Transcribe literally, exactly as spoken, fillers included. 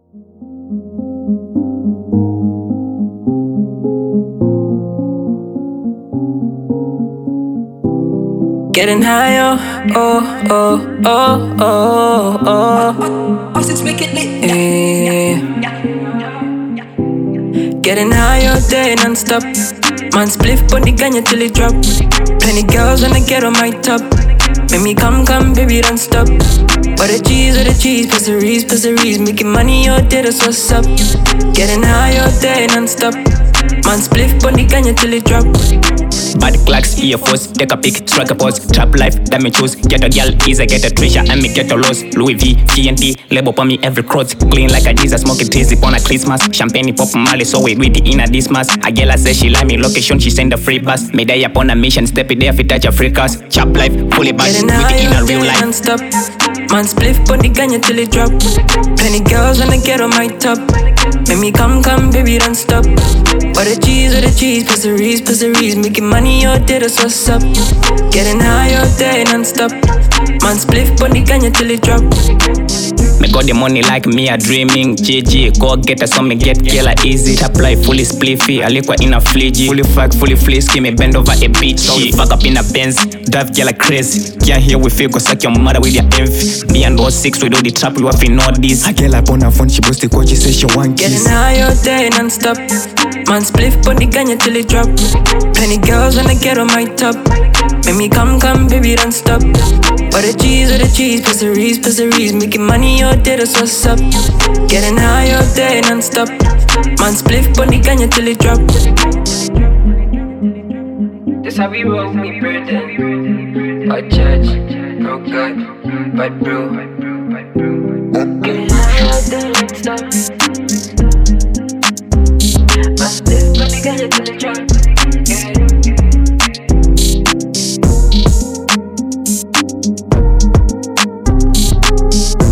Getting higher, oh, oh, oh, oh, oh, oh. Yeah. Getting higher all day non-stop. Man spliff on the ganya till it drop. Plenty girls wanna get on my top. Make me come, come, baby, don't stop. Or the cheese, or the cheese, passeries, passeries. Making money all day, that's what's up. Getting higher all day non-stop. Man spliff on the ganya till it drop. Bad clocks, earphones, take a pic, strike a pose. Trap life, that me choose. Get a girl, easy, get a treasure, and me get a loss. Louis V, T N T, label on me every cross. Clean like a Jesus, smoke it easy on a Christmas. Champagne pop Mali, so we with it in a this mass. A girl I say she like me location, she send a free bus. Me die upon a mission, step it there fi touch a free cast. Chap life, fully bad, with it in a real life. Non-stop. Man spliff on the ganya till it drop. Plenty girls wanna get on my top. Make me come, come, baby, don't stop. Or the cheese, or the cheese, passeries, passeries. Making money all day, that's what's up. Getting high all day, non-stop. Man spliff on the ganya till it drop. Me got the money like me a dreaming. G G, go get a some me get killer easy. Tap life fully spliffy, a liquor in a fleegee. Fully fuck, fully flisky, me bend over a beach. So we fuck up in a Benz, drive girl like crazy. Can't hear we feel, go suck your mother with your envy. Me and those six, we do the trap, we have to know this. A girl up on her phone, she bust the coach, she say she want kiss. Getting high all day non-stop. Man spliff on the ganya till it drop. Plenty girls wanna get on my top. Make me come, come, baby, don't stop. Or the cheese, or the cheese, passeries, passeries. Making money all day, that's what's up. Getting high all day non-stop. Man spliff on the ganya till it drop. This how we roll, me burden. Bad church, broke God, bad bro. Getting high all day non-stop. Man spliff on the ganya till it drop. Yeah.